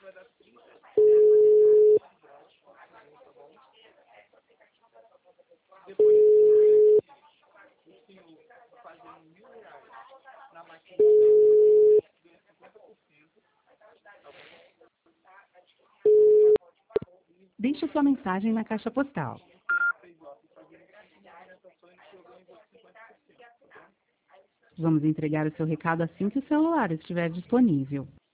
Deixe sua mensagem na caixa postal. Vamos entregar o seu recado assim que o celular estiver disponível.